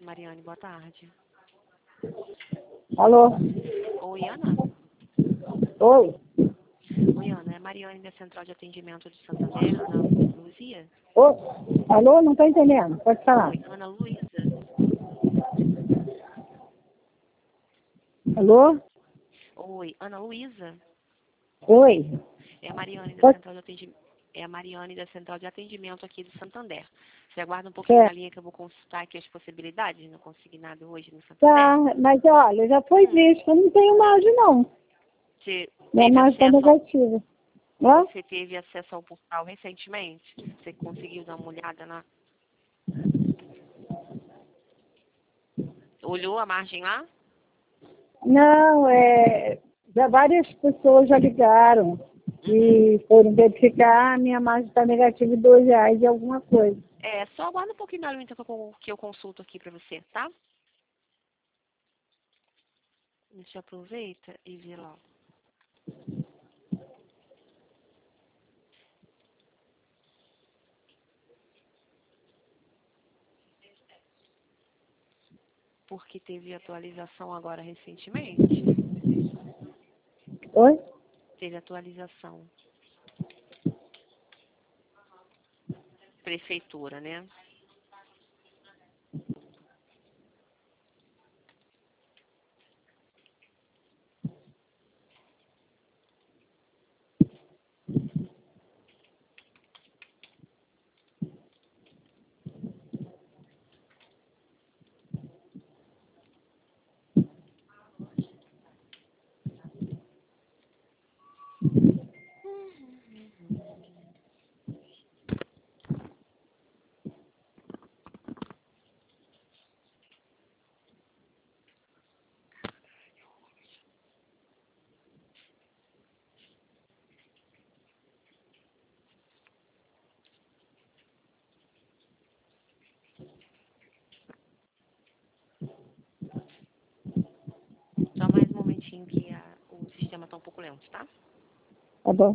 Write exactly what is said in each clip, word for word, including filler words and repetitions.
Mariane, boa tarde. Alô? Oi, Ana. Oi? Oi, Ana. É Mariane da Central de Atendimento de Santander, Ana Luzia? Oi? Alô? Não estou entendendo. Pode falar. Oi, Ana Luísa. Alô? Oi, Ana Luísa. Oi? É a Mariane da Pode... Central de Atendimento. É a Mariane da Central de Atendimento aqui de Santander. Você aguarda um pouquinho na Certo. linha que eu vou consultar aqui as possibilidades, não consegui nada hoje no Tá, Santander. mas olha, já foi Hum. visto. Eu não tenho imagem, não. Você Minha teve imagem está acesso ao, negativa. Hã? você teve acesso ao portal recentemente? Você conseguiu dar uma olhada na... Olhou a margem lá? Não, é... Já várias pessoas já ligaram Uhum. e foram verificar. Minha margem está negativa de dois reais e alguma coisa. É, só aguarda um pouquinho na linha então, que eu, que eu consulto aqui pra você, tá? Você aproveita e vê lá. Porque teve atualização agora recentemente. Oi? Teve atualização. Prefeitura, né? Só mais um momentinho que a, o sistema tá um pouco lento, tá? Tá bom.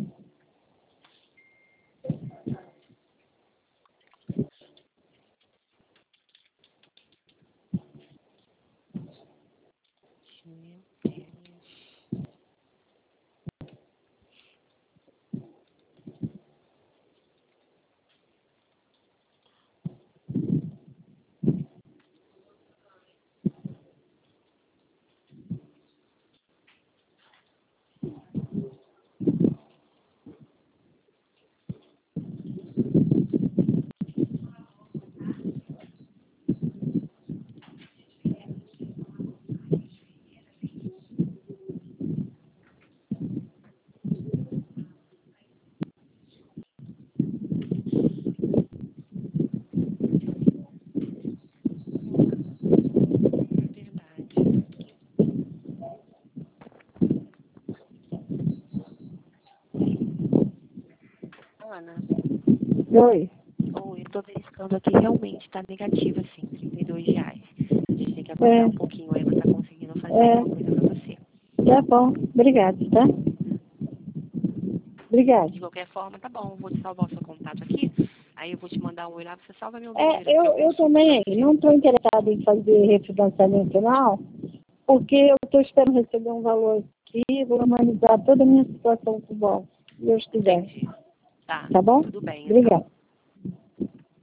Meu Deus. É verdade. Ana, Oi? oi, eu tô verificando aqui, realmente tá negativa, sim, trinta e dois reais. A gente tem que aguardar É, um pouquinho aí pra estar conseguindo fazer é, alguma coisa pra você. tá bom. Obrigado, tá? De Obrigado. qualquer forma, tá bom, eu vou te salvar o seu contato aqui, aí eu vou te mandar um oi lá, você salva meu número, É, que eu eu, eu consulto pra também você. não estou interessada em fazer refinanciamento, não, porque eu estou esperando receber um valor aqui, vou humanizar toda a minha situação com o banco, se Deus quiser. Entendi. Tá, Tá bom? tudo bem, então. Obrigada.